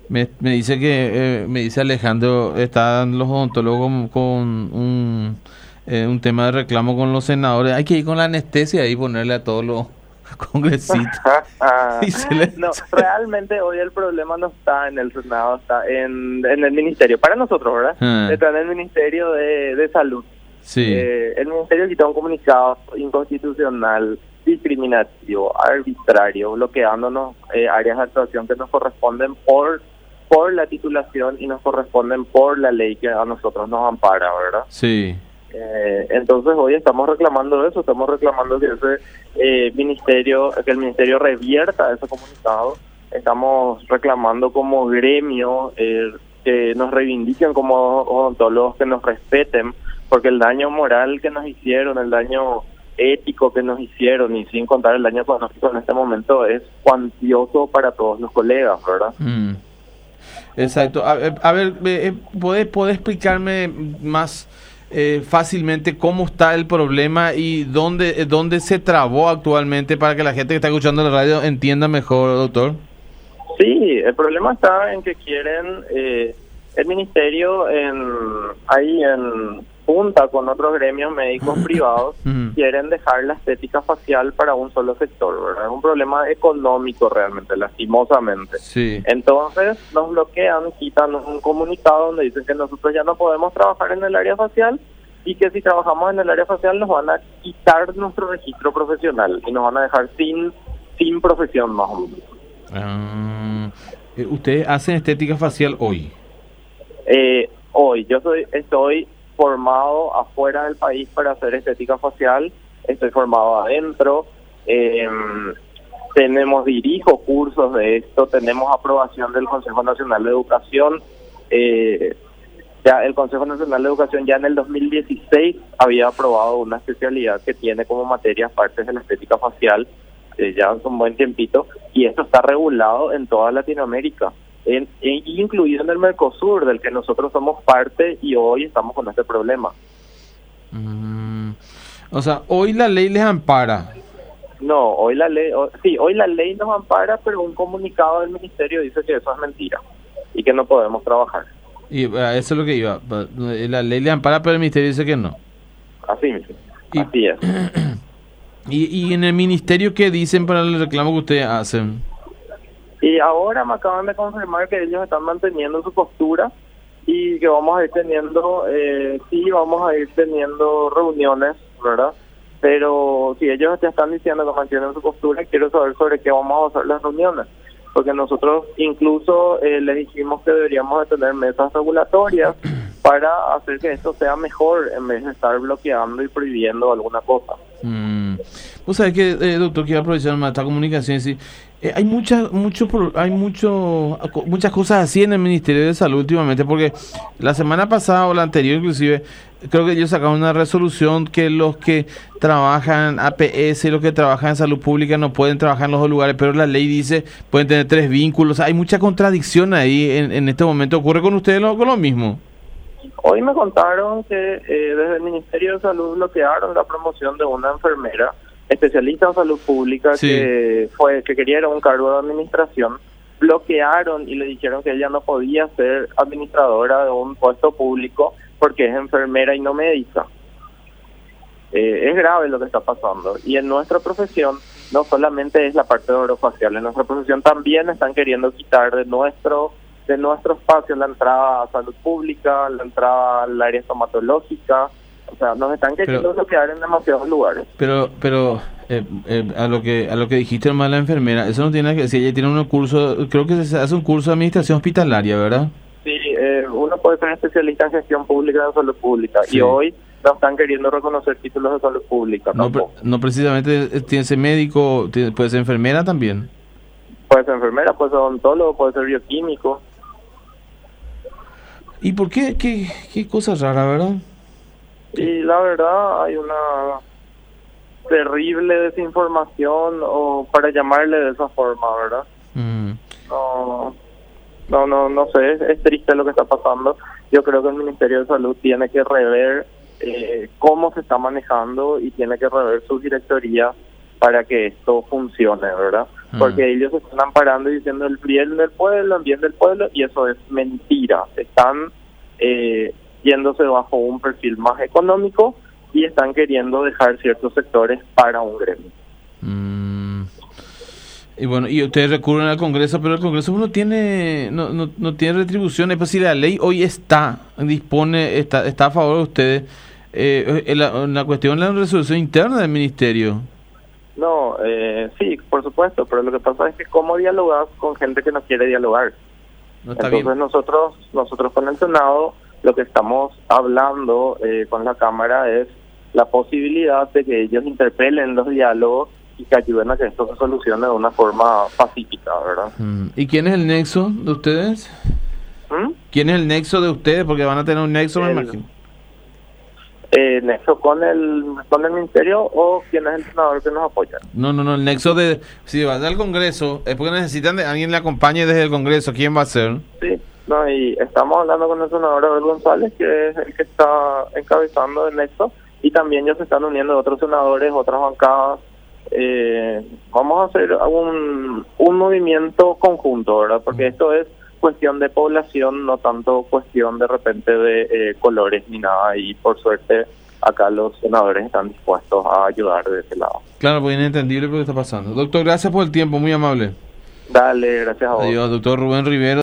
Me dice me dice Alejandro, están los odontólogos con un tema de reclamo con los senadores. Hay que ir con la anestesia y ponerle a todos los congresistas. Y No, realmente hoy el problema no está en el Senado, está en el Ministerio. Para nosotros, ¿verdad? Está en el Ministerio de Salud. Sí. El Ministerio quitó un comunicado inconstitucional, discriminativo, arbitrario, bloqueándonos áreas de actuación que nos corresponden por la titulación y nos corresponden por la ley que a nosotros nos ampara, ¿verdad? Sí. Entonces hoy estamos reclamando eso, estamos reclamando que ese ministerio, que el ministerio revierta ese comunicado, estamos reclamando como gremio que nos reivindiquen como odontólogos, que nos respeten, porque el daño moral que nos hicieron, el daño ético que nos hicieron, y sin contar el daño económico en este momento, es cuantioso para todos los colegas, ¿verdad? Exacto. A ver, ¿puede explicarme más fácilmente cómo está el problema y dónde se trabó actualmente para que la gente que está escuchando la radio entienda mejor, doctor? Sí, el problema está en que quieren el ministerio ahí en junta con otros gremios médicos privados, quieren dejar la estética facial para un solo sector, ¿verdad? Es un problema económico realmente, lastimosamente. Sí. Entonces nos bloquean, quitan un comunicado donde dicen que nosotros ya no podemos trabajar en el área facial y que si trabajamos en el área facial nos van a quitar nuestro registro profesional y nos van a dejar sin profesión más o menos. ¿Ustedes hacen estética facial hoy? Hoy, estoy formado afuera del país para hacer estética facial, estoy formado adentro, dirijo cursos de esto, tenemos aprobación del Consejo Nacional de Educación, ya el Consejo Nacional de Educación ya en el 2016 había aprobado una especialidad que tiene como materias partes de la estética facial, ya hace un buen tiempito, y esto está regulado en toda Latinoamérica, incluido en el Mercosur, del que nosotros somos parte, y hoy estamos con este problema. O sea, hoy la ley les ampara. No, hoy la ley nos ampara, pero un comunicado del ministerio dice que eso es mentira y que no podemos trabajar. Y eso es lo que iba. La ley le ampara, pero el ministerio dice que no. Así mismo. Así es. ¿Y en el ministerio qué dicen para el reclamo que ustedes hacen? Y ahora me acaban de confirmar que ellos están manteniendo su postura y que vamos a ir teniendo, reuniones, ¿verdad? Pero si ellos ya están diciendo que mantienen su postura, quiero saber sobre qué vamos a hacer las reuniones. Porque nosotros incluso les dijimos que deberíamos de tener mesas regulatorias para hacer que esto sea mejor en vez de estar bloqueando y prohibiendo alguna cosa. Vos sabés que, doctor, quiero aprovechar más esta comunicación. Sí, hay muchas cosas así en el Ministerio de Salud últimamente, porque la semana pasada o la anterior inclusive, creo que ellos sacaron una resolución que los que trabajan APS y los que trabajan en salud pública no pueden trabajar en los dos lugares, pero la ley dice pueden tener 3 vínculos. Hay mucha contradicción ahí en este momento. ¿Ocurre con ustedes con lo mismo? Hoy me contaron que desde el Ministerio de Salud bloquearon la promoción de una enfermera especialista en salud pública, sí, que quería ir a un cargo de administración. Bloquearon y le dijeron que ella no podía ser administradora de un puesto público porque es enfermera y no médica. Es grave lo que está pasando. Y en nuestra profesión no solamente es la parte de orofacial, en nuestra profesión también están queriendo quitar de nuestro espacio la entrada a salud pública, la entrada al área estomatológica. O sea, nos están queriendo bloquear en demasiados lugares. Pero a lo que dijiste, hermana, la enfermera, eso no tiene que, si ella tiene un curso, creo que se hace un curso de administración hospitalaria, ¿verdad? Sí, uno puede ser especialista en gestión pública de salud pública, sí, y hoy no están queriendo reconocer títulos de salud pública. No precisamente tiene que ser médico, puede ser enfermera también. Puede ser enfermera, puede ser odontólogo, puede ser bioquímico. ¿Y por qué? Qué cosa rara, ¿verdad? Y la verdad hay una terrible desinformación, o para llamarle de esa forma, ¿verdad? No sé, es triste lo que está pasando. Yo creo que el Ministerio de Salud tiene que rever cómo se está manejando y tiene que rever su directoría para que esto funcione, ¿verdad? porque ellos se están amparando y diciendo el bien del pueblo, y eso es mentira. Están yéndose bajo un perfil más económico y están queriendo dejar ciertos sectores para un gremio. Y bueno, y ustedes recurren al Congreso, pero el Congreso no tiene retribución. Es decir, la ley hoy está a favor de ustedes. La cuestión de la resolución interna del ministerio. No, sí, por supuesto, pero lo que pasa es que cómo dialogas con gente que no quiere dialogar. No está Entonces bien. nosotros con el Senado lo que estamos hablando con la Cámara es la posibilidad de que ellos interpelen los diálogos y que ayuden a que esto se solucione de una forma pacífica, ¿verdad? ¿Y quién es el nexo de ustedes? ¿Quién es el nexo de ustedes? Porque van a tener un nexo, me imagino. ¿Nexo con el ministerio o quién es el senador que nos apoya? No, el nexo de... Si van al Congreso, es porque necesitan de alguien que le acompañe desde el Congreso. ¿Quién va a ser? Sí, no, y estamos hablando con el senador Abel González, que es el que está encabezando el nexo, y también ya se están uniendo otros senadores, otras bancadas. Vamos a hacer un movimiento conjunto, ¿verdad? Porque esto es cuestión de población, no tanto cuestión de repente de colores ni nada, y por suerte acá los senadores están dispuestos a ayudar de ese lado. Claro, pues inentendible lo que está pasando. Doctor, gracias por el tiempo, muy amable. Dale, gracias a vos. Adiós, doctor Rubén Rivero.